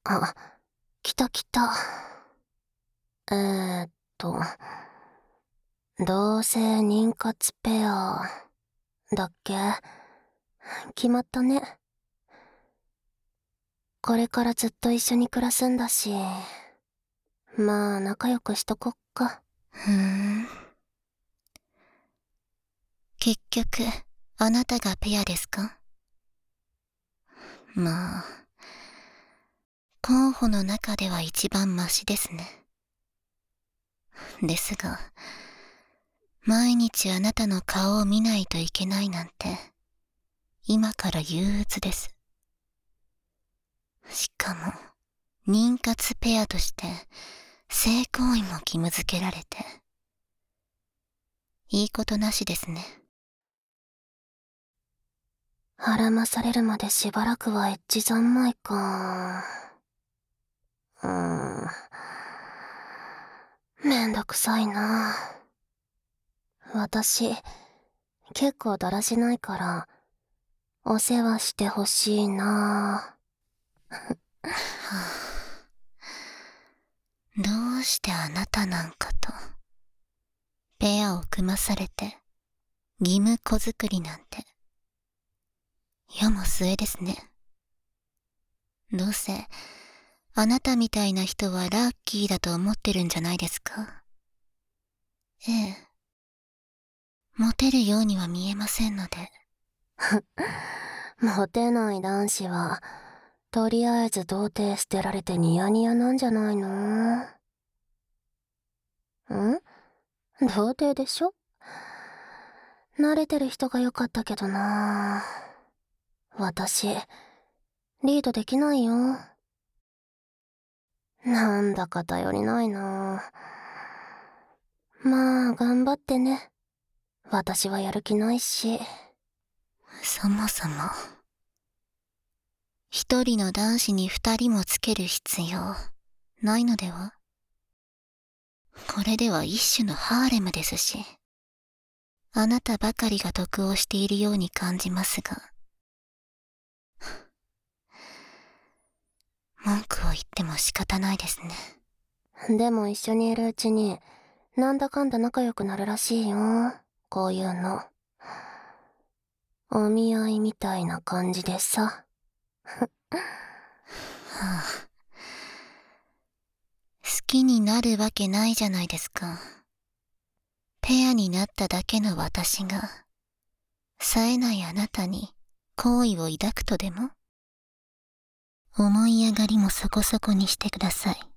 あ、来た来た。えーっと、同性妊活ペア、だっけ？決まったね。これからずっと一緒に暮らすんだし、まあ仲良くしとこっか。 結局、あなたがペアですか？まあ、候補の中では一番マシですね。ですが、毎日あなたの顔を見ないといけないなんて、今から憂鬱です。しかも、妊活ペアとして、性行為も義務付けられて、いいことなしですね。 孕まされるまでしばらくはエッチ三昧か。めんどくさいな。私、結構だらしないから、お世話してほしいな。 どうしてあなたなんかと、ペアを組まされて、義務子作りなんて、世も末ですね。どうせ、あなたみたいな人はラッキーだと思ってるんじゃないですか？ええ。モテるようには見えませんので。 モテない男子は、とりあえず童貞捨てられてニヤニヤなんじゃないの？童貞でしょ？慣れてる人が良かったけどな。私、リードできないよ。なんだか頼りないな。まあ、頑張ってね。私はやる気ないし。 そもそも、一人の男子に二人もつける必要、ないのでは？これでは一種のハーレムですし、あなたばかりが得をしているように感じますが、文句を言っても仕方ないですね。 でも一緒にいるうちに、なんだかんだ仲良くなるらしいよ。こういうの。お見合いみたいな感じでさ。 好きになるわけないじゃないですか。ペアになっただけの私が、冴えないあなたに好意を抱くとでも？思い上がりもそこそこにしてください。